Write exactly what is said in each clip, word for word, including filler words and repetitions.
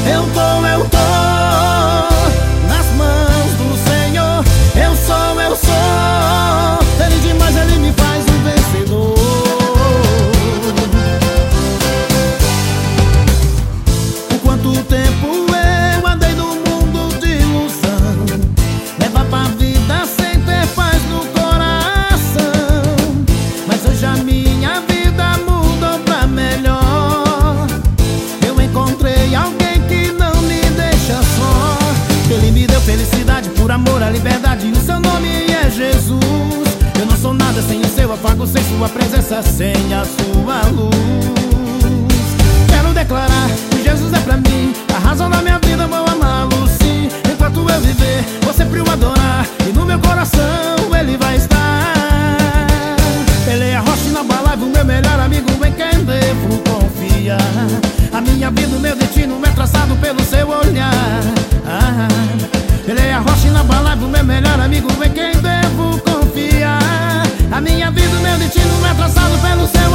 Eu tô, eu tô nas mãos do Senhor. Eu sou, eu sou. Ele demais, Ele me faz um vencedor. Por quanto tempo eu andei no mundo de ilusão, leva pra vida sem ter paz no coração. Mas hoje a minha vida mudou pra melhor. Eu encontrei alguém que não me deixa só. Ele me deu felicidade, por amor à liberdade, e o seu nome é Jesus. Eu não sou nada sem o seu afago, sem sua presença, sem a sua luz. Quero declarar que Jesus é pra mim a razão da minha vida, vou amá-lo sim. Enquanto eu viver, vou sempre o adorar, e no meu coração Ele vai estar. Ele é a rocha inabalável, o meu melhor amigo, em quem devo confiar. A minha vida, o meu destino é traçado pelo seu olhar. ah, Ele é a rocha inabalável, o meu melhor amigo, em quem devo confiar. A minha vida, o meu destino é traçado pelo seu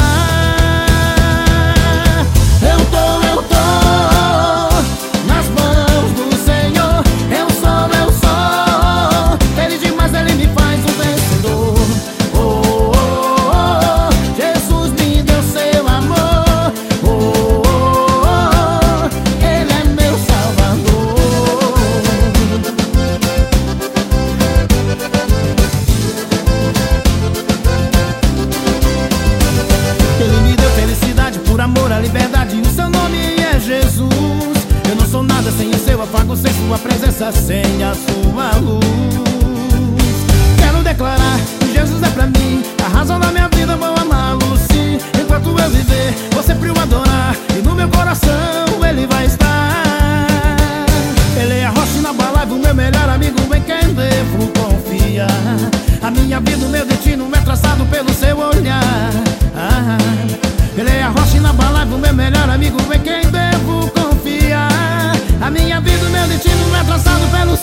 olhar. Eu tô, eu tô nas mãos do Senhor. Eu sou, eu sou. Ele demais, Ele me faz um vencedor. Oh, oh, oh, Jesus me deu seu amor. Oh, oh, oh, Ele é meu Salvador. Ele me deu felicidade, por amor à liberdade, e o seu nome é Jesus. Eu não sou nada sem o seu afago, sem sua presença, sem a sua luz. Quero declarar que Jesus é pra mim a razão da minha vida, vou amá-lo sim. Enquanto eu viver, vou sempre o adorar, e no meu coração Ele vai estar. Ele é a rocha inabalável, o meu melhor amigo, em quem devo confiar. A minha vida, o meu destino é traçado pelo seu olhar. ah, Ele é a rocha inabalável, o meu melhor amigo, em quem devo confiar. A minha vida, o meu destino é traçado pelo